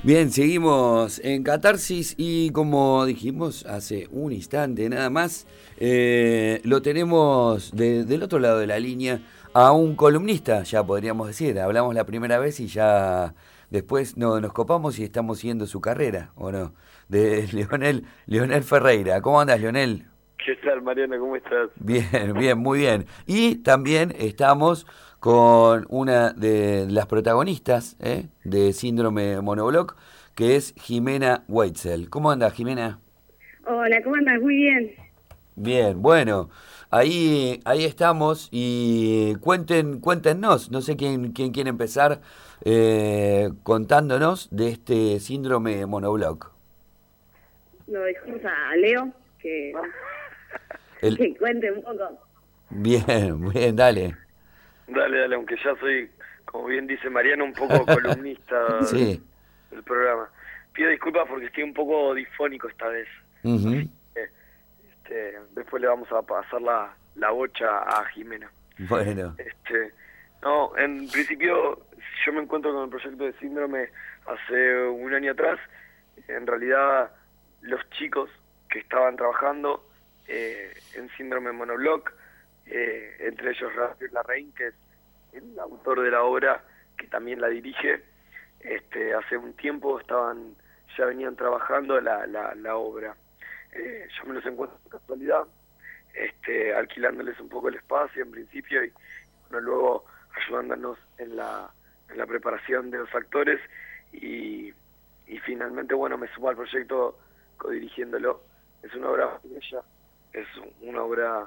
Bien, seguimos en Catarsis y como dijimos hace un instante nada más, lo tenemos del otro lado de la línea a un columnista, ya podríamos decir. Hablamos la primera vez y ya después nos copamos y estamos siguiendo su carrera, ¿o no? De Leonel Ferreira. ¿Cómo andas, Leonel? ¿Qué tal, Mariana? ¿Cómo estás? Bien, bien, muy bien. Y también estamos con una de las protagonistas de Síndrome Monobloc, que es Jimena Weitzel. ¿Cómo anda, Jimena? Hola, ¿cómo andas? Muy bien. Bien, bueno, ahí estamos y cuéntenos, no sé quién quiere empezar contándonos de este síndrome monobloc. Lo dejamos a Leo, El, que cuente un poco. bien, bien, dale. Dale, aunque ya soy, como bien dice Mariana, un poco columnista Sí. del programa. Pido disculpas porque estoy un poco difónico esta vez. Ujú. Después le vamos a pasar la bocha a Jimena. Bueno. No, en principio yo me encuentro con el proyecto de Síndrome hace un año atrás. En realidad los chicos que estaban trabajando en Síndrome Monobloc, entre ellos Rafael Larraín, que es el autor de la obra, que también la dirige, hace un tiempo ya venían trabajando la obra. Yo me los encuentro en casualidad, alquilándoles un poco el espacio en principio y bueno, luego ayudándonos en la preparación de los actores y finalmente, bueno, me sumo al proyecto codirigiéndolo. Es una obra bella, es una obra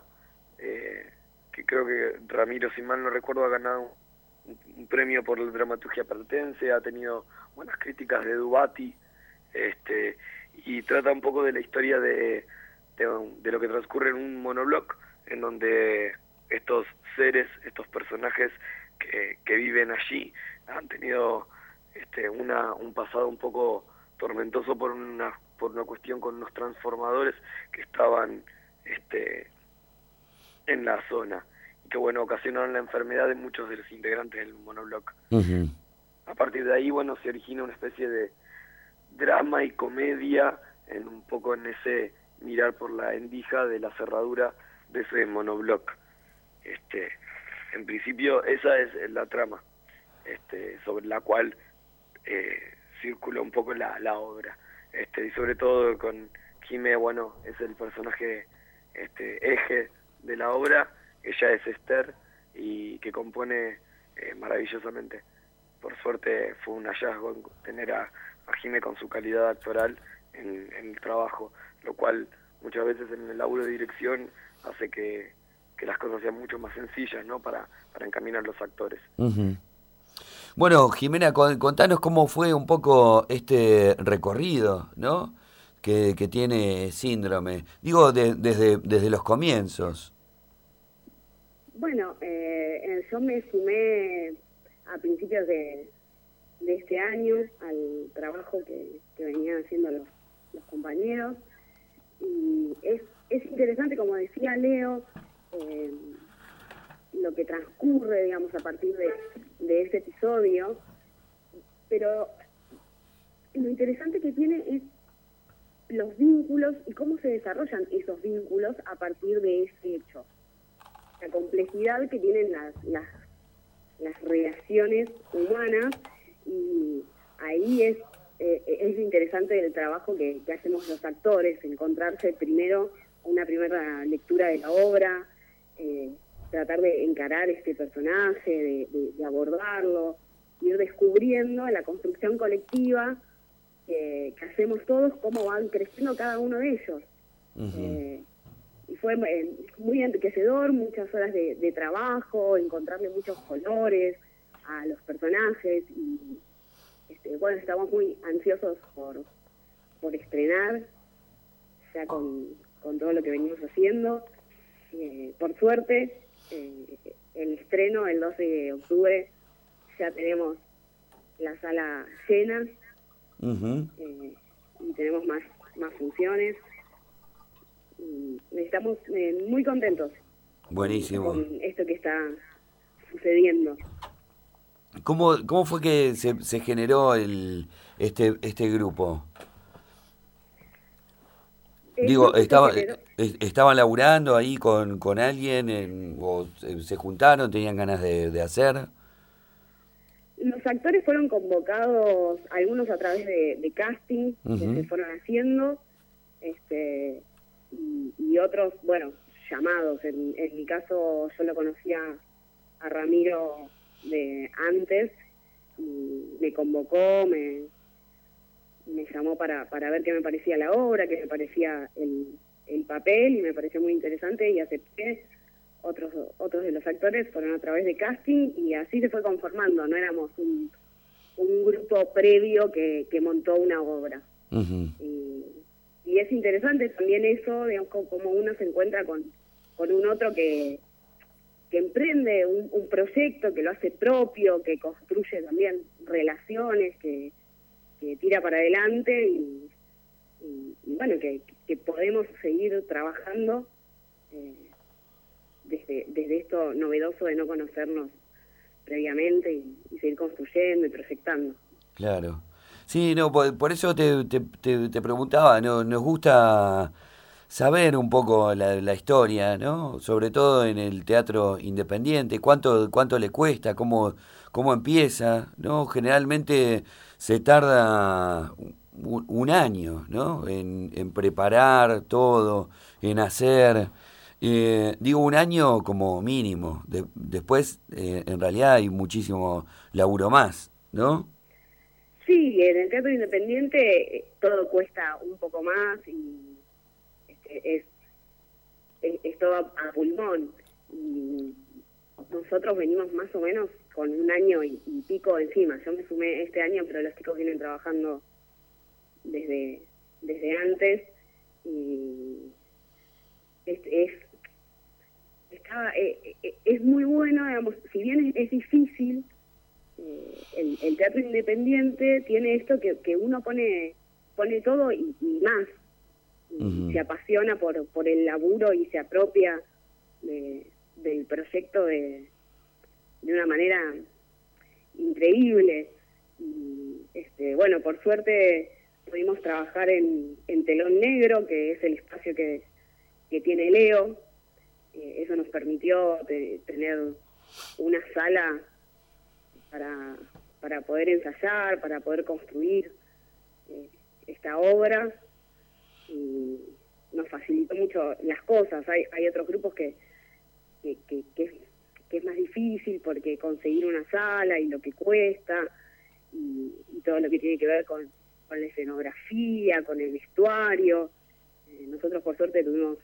que creo que Ramiro, si mal no recuerdo, ha ganado un premio por la dramaturgia pertense, ha tenido buenas críticas de Dubati, y trata un poco de la historia de lo que transcurre en un monobloc, en donde estos seres, estos personajes que viven allí, han tenido un pasado un poco tormentoso por una cuestión con unos transformadores que estaban en la zona y que bueno, ocasionaron la enfermedad de muchos de los integrantes del monobloc. Uh-huh. A partir de ahí, bueno, se origina una especie de drama y comedia un poco en ese mirar por la endija de la cerradura de ese monobloc. En principio esa es la trama sobre la cual circula un poco la obra, y sobre todo con Jimé, bueno, es el personaje eje de la obra. Ella es Esther y que compone maravillosamente. Por suerte fue un hallazgo tener a Jimé con su calidad actoral en el trabajo, lo cual muchas veces en el laburo de dirección hace que las cosas sean mucho más sencillas, ¿no? Para encaminar los actores. Uh-huh. Bueno, Jimena, contanos cómo fue un poco este recorrido, ¿no? Que tiene Síndrome. Digo, desde los comienzos. Bueno, yo me sumé a principios de este año al trabajo que venían haciendo los compañeros. Y es interesante, como decía Leo, lo que transcurre, digamos, a partir de ese episodio, pero lo interesante que tiene es los vínculos y cómo se desarrollan esos vínculos a partir de ese hecho. La complejidad que tienen las relaciones humanas, y ahí es interesante el trabajo que hacemos los actores, encontrarse primero una primera lectura de la obra, tratar de encarar este personaje, de abordarlo, ir descubriendo en la construcción colectiva que hacemos todos, cómo van creciendo cada uno de ellos. Uh-huh. Y fue muy enriquecedor, muchas horas de trabajo, encontrarle muchos colores a los personajes y bueno, estamos muy ansiosos por estrenar ya con todo lo que venimos haciendo. Por suerte, el estreno el 12 de octubre ya tenemos la sala llena. Uh-huh. Y tenemos más funciones. Y estamos muy contentos. Buenísimo. Con esto que está sucediendo. ¿Cómo fue que se generó este grupo? No Digo, se generó. ¿estaban laburando ahí con alguien o se juntaron, tenían ganas de hacer? Los actores fueron convocados, algunos a través de casting que se Ujú. fueron haciendo, y otros, bueno, llamados. En mi caso, yo lo conocía a Ramiro de antes, y me convocó, me llamó para ver qué me parecía la obra, qué me parecía el papel, y me pareció muy interesante y acepté. Otros de los actores fueron a través de casting y así se fue conformando, no éramos un grupo previo que montó una obra. Ujú. Y es interesante también eso, digamos, como uno se encuentra con un otro que emprende un proyecto, que lo hace propio, que construye también relaciones, que tira para adelante y bueno, que podemos seguir trabajando desde esto novedoso de no conocernos previamente y seguir construyendo y proyectando. Claro. Sí, no, por eso te preguntaba, ¿no? Nos gusta saber un poco la historia, ¿no? Sobre todo en el teatro independiente, cuánto le cuesta, cómo empieza, ¿no? Generalmente se tarda un año, ¿no? En preparar todo, en hacer. Digo un año como mínimo. Después, en realidad hay muchísimo laburo más, ¿no? Sí, en el teatro independiente todo cuesta un poco más y es todo a pulmón. Y nosotros venimos más o menos con un año y pico encima. Yo me sumé este año, pero los chicos vienen trabajando desde antes y es es muy bueno, digamos, si bien es difícil, el teatro independiente tiene esto que uno pone todo y más, y Ujú. se apasiona por el laburo y se apropia del proyecto de una manera increíble. Y bueno, por suerte pudimos trabajar en Telón Negro, que es el espacio que tiene Leo. Eso nos permitió tener una sala para poder ensayar, para poder construir esta obra, y nos facilitó mucho las cosas. Hay otros grupos que es más difícil porque conseguir una sala y lo que cuesta y todo lo que tiene que ver con la escenografía, con el vestuario. Nosotros por suerte tuvimos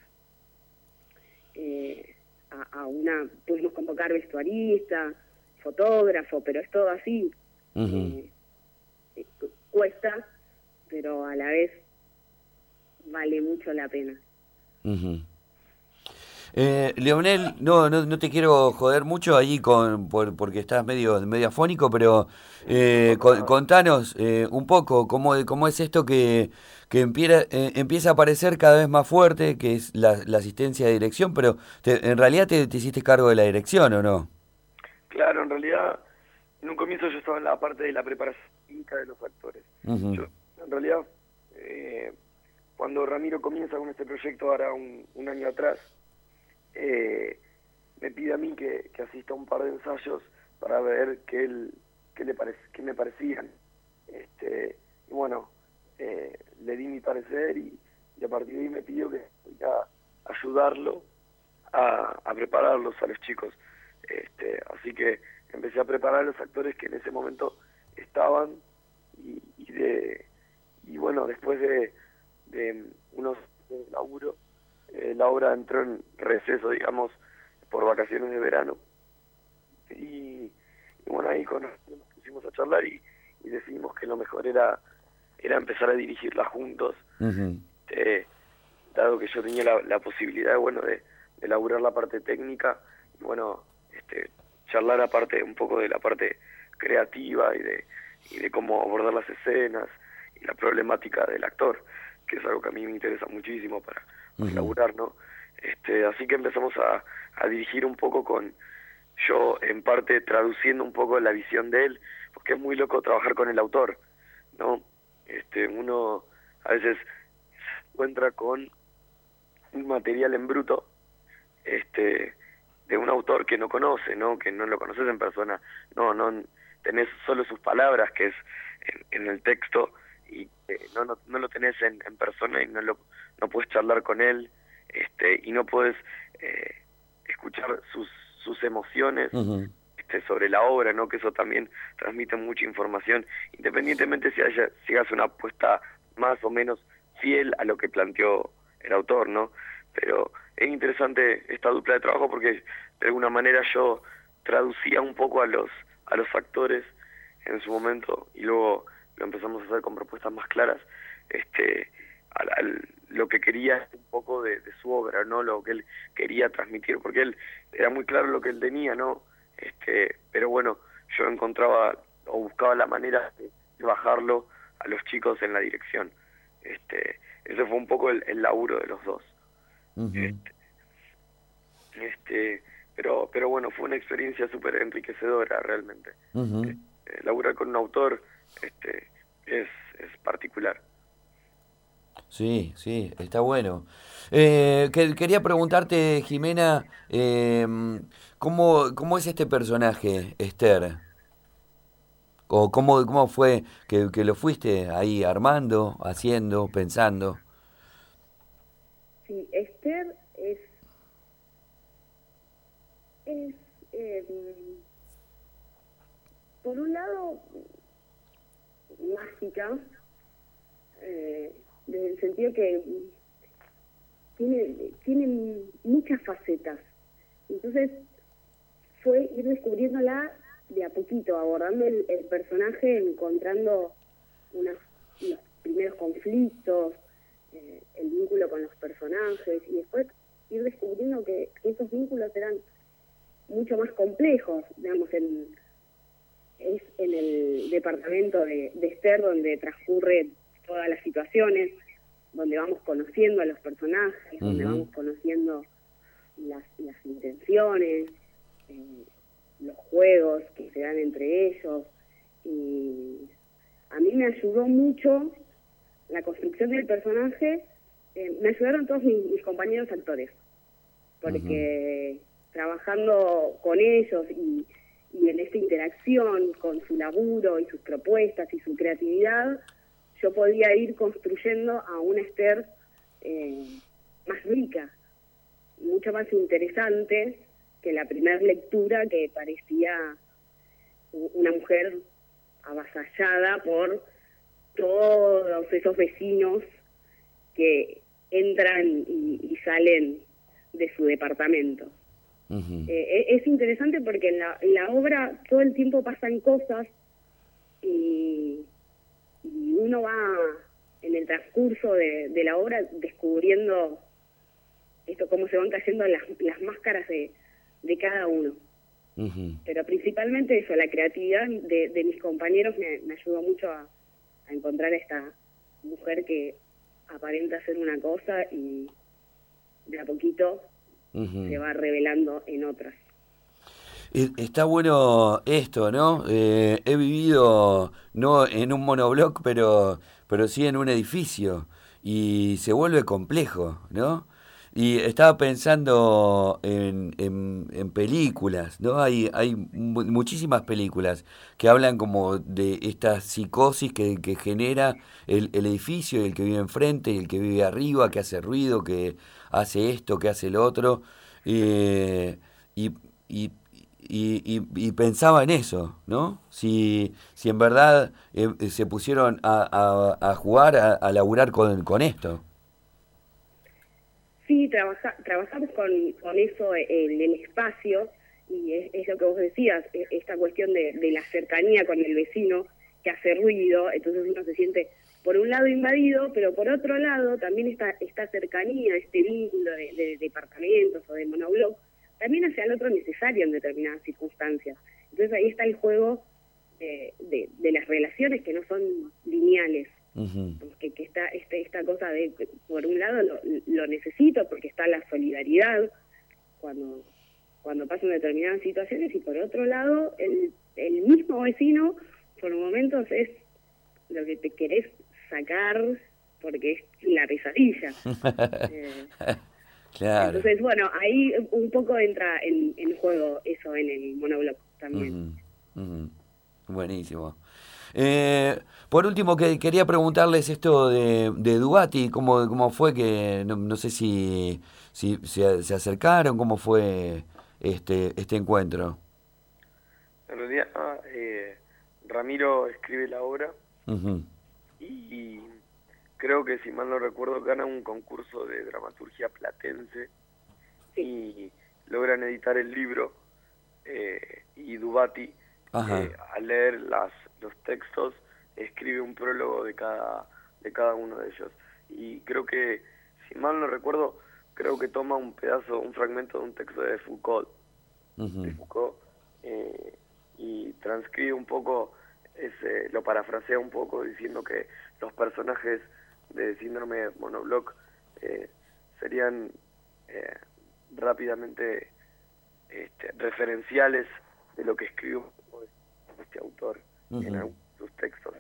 pudimos convocar vestuarista, fotógrafo, pero es todo así. Ujú. Cuesta, pero a la vez vale mucho la pena. Ujú. Leonel, no te quiero joder mucho ahí porque estás medio afónico, pero No pasa nada. contanos un poco cómo es esto que empieza a aparecer cada vez más fuerte, que es la asistencia de dirección, pero en realidad te hiciste cargo de la dirección, ¿o no? Claro, en realidad, en un comienzo yo estaba en la parte de la preparación técnica de los actores. Ujú. Yo, en realidad, cuando Ramiro comienza con este proyecto ahora un año atrás, me pide a mí que asista a un par de ensayos para ver qué me parecían. Y bueno, le di mi parecer y a partir de ahí me pidió que pudiera ayudarlo a prepararlos a los chicos. Así que empecé a preparar a los actores que en ese momento estaban y bueno, después de unos laburo, la obra entró en receso, digamos, por vacaciones de verano. Y bueno, ahí nos pusimos a charlar y decidimos que lo mejor era empezar a dirigirla juntos, Ujú. eh, dado que yo tenía la posibilidad, bueno, de elaborar la parte técnica y bueno, charlar aparte un poco de la parte creativa y de cómo abordar las escenas y la problemática del actor, que es algo que a mí me interesa muchísimo para Ujú. elaborar, ¿no? Así que empezamos a dirigir un poco con yo en parte traduciendo un poco la visión de él, porque es muy loco trabajar con el autor, ¿no? Uno a veces se encuentra con un material en bruto, de un autor que no conoce, ¿no? Que no lo conoces en persona, no tenés solo sus palabras, que es en el texto, y no lo tenés en persona, y no puedes charlar con él, y no puedes escuchar sus emociones Ujú. sobre la obra, ¿no? Que eso también transmite mucha información, independientemente si hagas una apuesta más o menos fiel a lo que planteó el autor, ¿no? Pero es interesante esta dupla de trabajo porque de alguna manera yo traducía un poco a los actores en su momento, y luego lo empezamos a hacer con propuestas más claras, lo que quería un poco de su obra, ¿no? Lo que él quería transmitir, porque él era muy claro lo que él tenía, ¿no? Pero bueno, yo encontraba o buscaba la manera de bajarlo a los chicos en la dirección. Ese fue un poco el laburo de los dos. Ujú. Pero bueno, fue una experiencia súper enriquecedora realmente. Ujú. Laburar con un autor es particular. Sí, sí, está bueno. Quería preguntarte, Jimena, ¿cómo es este personaje, Esther? ¿O cómo fue que lo fuiste ahí armando, haciendo, pensando? Sí, Esther es eh, por un lado, mágica, desde el sentido que tiene muchas facetas. Entonces, fue ir descubriéndola de a poquito, abordando el personaje, encontrando los primeros conflictos, el vínculo con los personajes, y después ir descubriendo que esos vínculos eran mucho más complejos. Digamos, es en el departamento de Esther donde transcurre todas las situaciones, donde vamos conociendo a los personajes, donde Ujú. vamos conociendo las intenciones, los juegos que se dan entre ellos. Y a mí me ayudó mucho la construcción del personaje, me ayudaron todos mis compañeros actores, Ujú. porque trabajando con ellos y en esta interacción con su laburo y sus propuestas y su creatividad, yo podía ir construyendo a una Esther más rica, mucho más interesante que la primera lectura, que parecía una mujer avasallada por todos esos vecinos que entran y salen de su departamento. Ujú. Es interesante porque en la obra todo el tiempo pasan cosas y uno va en el transcurso de la obra descubriendo esto, cómo se van cayendo las máscaras de cada uno. Ujú. Pero principalmente eso, la creatividad de mis compañeros me ayudó mucho a encontrar a esta mujer que aparenta ser una cosa y de a poquito se Ujú. va revelando en otras. Está bueno esto, ¿no? He vivido, no en un monobloc, pero sí en un edificio. Y se vuelve complejo, ¿no? Y estaba pensando en películas, ¿no? Hay muchísimas películas que hablan como de esta psicosis que genera el edificio, el que vive enfrente, el que vive arriba, que hace ruido, que hace esto, que hace lo otro. Eh, y, y, y pensaba en eso, ¿no? Si en verdad se pusieron a jugar, a laburar con esto. Sí, trabajamos con eso en el espacio, y es lo que vos decías, esta cuestión de la cercanía con el vecino que hace ruido. Entonces uno se siente por un lado invadido, pero por otro lado también esta cercanía, este vínculo de departamentos o de monobloc, también hace al otro necesario en determinadas circunstancias. Entonces ahí está el juego de las relaciones que no son lineales, Ujú. que está esta cosa de, por un lado lo necesito porque está la solidaridad cuando pasan determinadas situaciones, y por otro lado el mismo vecino por momentos es lo que te querés sacar porque es la pesadilla. Claro. Entonces, bueno, ahí un poco entra en juego eso en el monobloc también. Buenísimo. Por último, quería preguntarles esto de Dubati, cómo fue que, no sé si se acercaron, cómo fue este encuentro. En realidad, Ramiro escribe la obra Uh-huh. y creo que, si mal no recuerdo, gana un concurso de dramaturgia platense y logran editar el libro, y Dubati, al leer los textos, escribe un prólogo de cada uno de ellos. Y creo que, si mal no recuerdo, creo que toma un fragmento de un texto de Foucault, y transcribe un poco, lo parafrasea un poco, diciendo que los personajes de Síndrome Monobloc serían rápidamente referenciales de lo que escribió este autor en algunos de sus textos.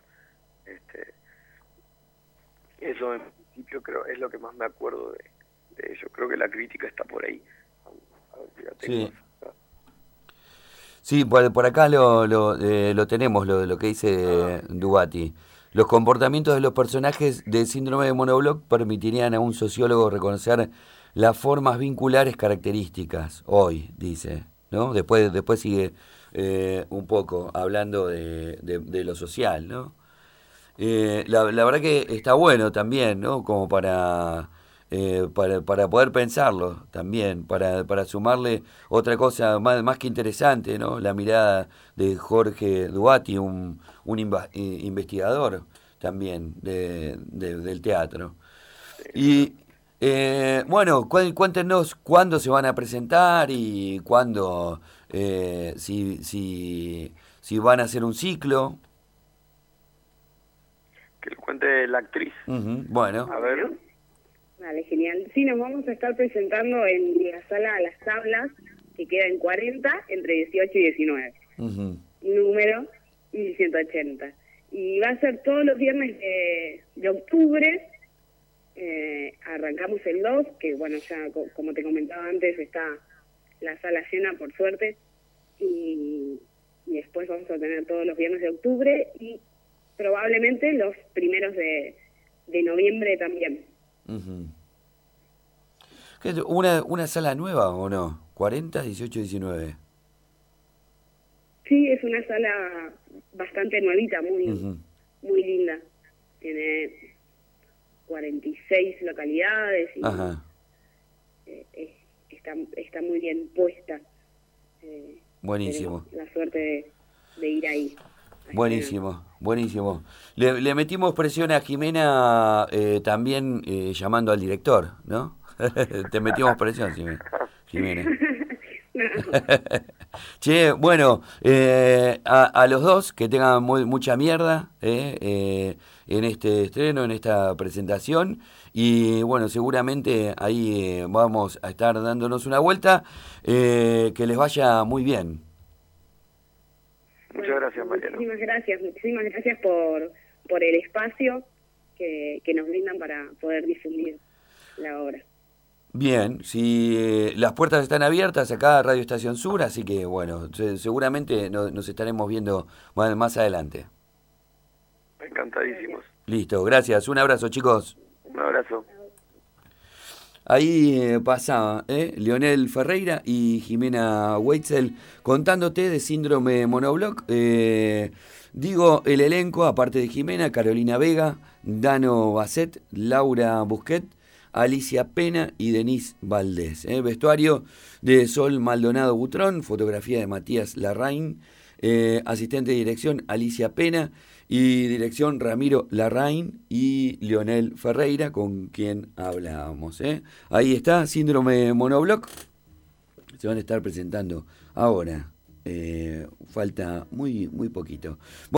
Eso, en principio, creo es lo que más me acuerdo de ello. Creo que la crítica está por ahí. A ver si la tengo. Sí. Sí, por acá lo tenemos, lo que dice Dubati. Los comportamientos de los personajes del síndrome de Monobloc permitirían a un sociólogo reconocer las formas vinculares características, hoy, dice, ¿no? Después sigue un poco hablando de lo social, ¿no? La verdad que está bueno también, ¿no? Como para poder pensarlo también, para sumarle otra cosa más que interesante, ¿no? La mirada de Jorge Dubati, un investigador también del teatro. Y bueno, cuéntenos cuándo se van a presentar y cuándo, si van a hacer un ciclo. Que lo cuente la actriz. Bueno. A ver. Vale, genial. Sí, nos vamos a estar presentando en la sala Las Tablas, que queda en 40, entre 18 y 19. Número 1180. Y va a ser todos los viernes de octubre. Arrancamos el 2, que bueno, ya como te comentaba antes, está la sala llena, por suerte. Y después vamos a tener todos los viernes de octubre y probablemente los primeros de noviembre también. ¿Qué es una sala nueva o no? 40, 18, 19. Sí, es una sala bastante nuevita, muy linda. Tiene 46 localidades y está muy bien puesta. Buenísimo. La suerte de ir ahí. Buenísimo. Le metimos presión a Jimena también llamando al director, ¿no? Te metimos presión, Jimena. Che, bueno, a los dos que tengan mucha mierda en este estreno, en esta presentación, y bueno, seguramente ahí vamos a estar dándonos una vuelta, que les vaya muy bien. Muchas gracias, Mariano. Muchísimas gracias por el espacio que nos brindan para poder difundir la obra. Bien, si las puertas están abiertas acá a Radio Estación Sur, así que bueno, seguramente nos estaremos viendo más adelante. Encantadísimos. Listo, gracias. Un abrazo, chicos. Un abrazo. Ahí pasaba Leonel Ferreira y Jimena Weitzel contándote de Síndrome Monobloc. Digo, el elenco, aparte de Jimena, Carolina Vega, Dano Basset, Laura Busquet, Alicia Pena y Denise Valdés. Vestuario de Sol Maldonado Butrón, fotografía de Matías Larraín, asistente de dirección Alicia Pena y dirección Ramiro Larraín y Leonel Ferreira, con quien hablábamos. Ahí está, Síndrome Monobloc. Se van a estar presentando ahora. Falta muy poquito.